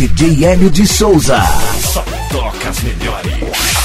DJ Hélio de Souza. Só toca as melhores.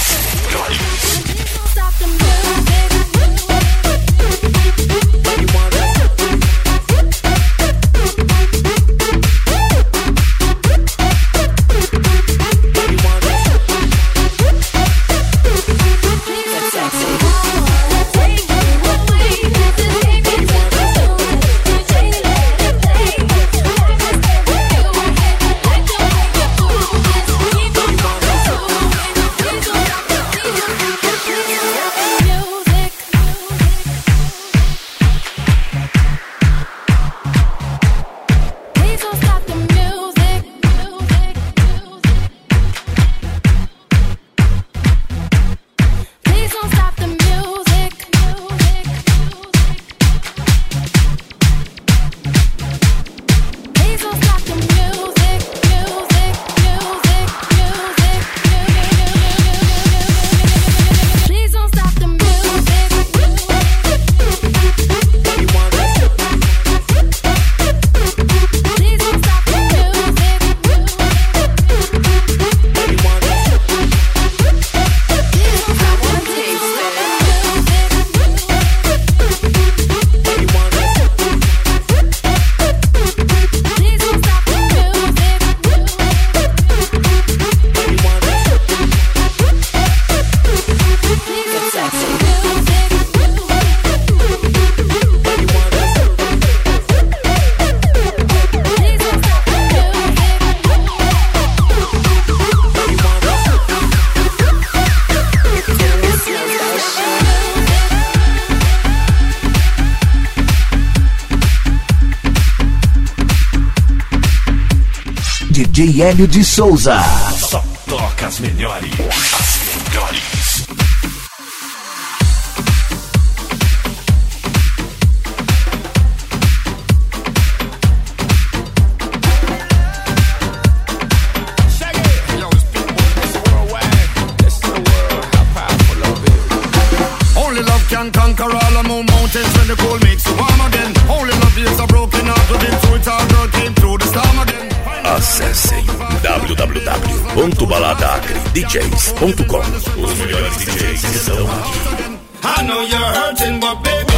DJ Hélio de Souza. Só toca as melhores. As melhores. Only love can conquer all the mountains when the cold makes you warm again. Only love is a broken heart within, so it's all girl came through the storm again. Acessem www.baladaacredjs.com. Os melhores DJs estão aqui. I know you're hurting, but baby